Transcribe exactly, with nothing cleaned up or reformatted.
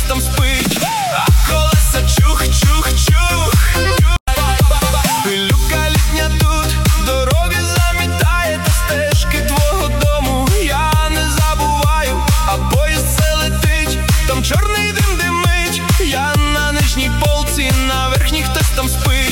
там спить, а колеса чух-чух-чух. Пилюка літня тут, дороги замітає, та стежки твого дому я не забуваю. А поїзд все летить, там чорний дим димить, я на нижній полці, на верхній хтось там спить.